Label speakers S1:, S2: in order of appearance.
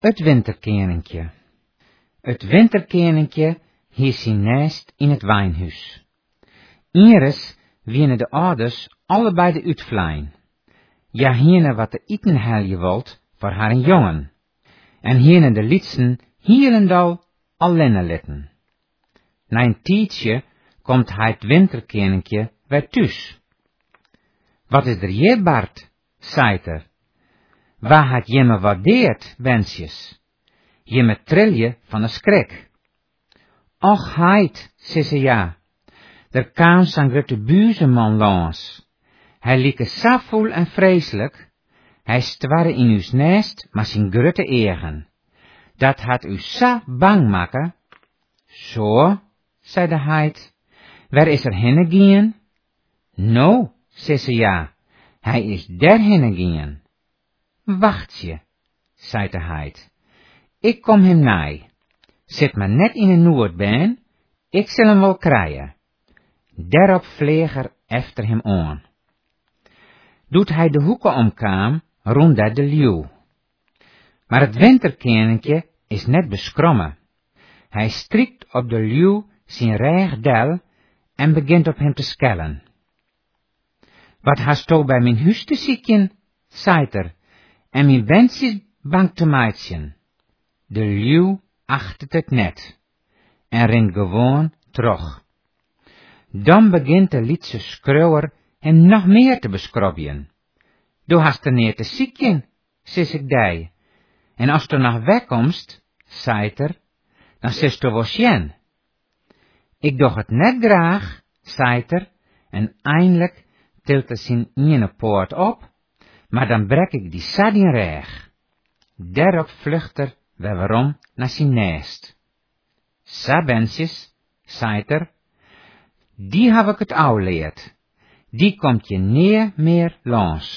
S1: Het winterkeninkje. Het winterkeninkje hield zijn nest in het wijnhuis. Iris wienen de ouders allebei de uitvleien. Ja, hiene wat de eten helje wilt voor haar een jongen. En hiene de lietsen hielendal alleen litten. Na een tijdje komt hij het winterkeninkje weer thuis. Wat is er je, Bart? Zeit er. Waar had je me wat deed, wensjes? Je me trilje van de schrik. Och, heid, zei ze ja. Er kwam zo'n grote buizenman langs. Hij lieke safvoel en vreselijk. Hij stwarre in uw nest maar zijn grote egen. Dat had u zo bang maken. Zo, zei de heid. Waar is er heen gien? Nou, zei ze ja. Hij is derheen gien. Wacht je, zei de heid. Ik kom hem naai. Zit maar net in een noordbeen, ik zal hem wel krijgen. Daarop vleeg er efter hem aan. Doet hij de hoeken omkwam, rondde de leeuw. Maar het winterkeninkje is net beskrommen. Hij strikt op de leeuw zijn reich del en begint op hem te skellen. Wat hast u bij mijn huis te zieken, zeit er, en mijn wens is bang te maatjen. De leeuw acht het net, en rent gewoon terug. Dan begint de lietse schreeuwer hem nog meer te beskrobben. Du hast er neer te zieken, sis ik dij, en als du nog wegkomst, zeit er, dan zist du wasjen. Ik doch het net graag, zeit er, en eindelijk tilt er zijn ene poort op, maar dan brek ik die sadien reeg. Daarop vlucht er weerom naar zijn nest. Sabensjes, zeit er, die heb ik het ouw leerd, die komt je neer meer langs.